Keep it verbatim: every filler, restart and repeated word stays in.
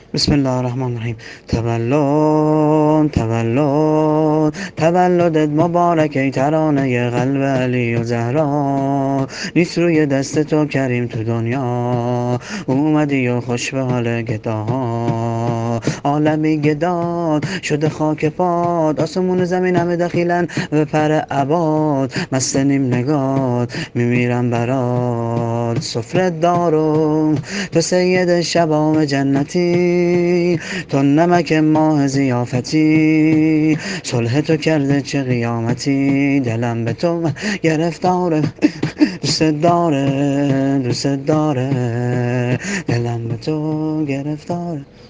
بسم الله الرحمن الرحیم. تولد تولد تولدت مبارک ای ترانه قلب علی و زهرا. نیست روی دست تو کریم تو دنیا، اومدی و خوش به حال گداها. عالمی گداد شده خاک پاد، آسمون و زمین همه دخیلن به پر عباد. مست نیم نگات میمیرم برات، سفره دارم تو سید شبام جنتی، تو نمک ماه ضیافتی. صلح تو کرده چه قیامتی، دلم به تو گرفتاره، دوست داره دوست داره، دلم به تو گرفتاره.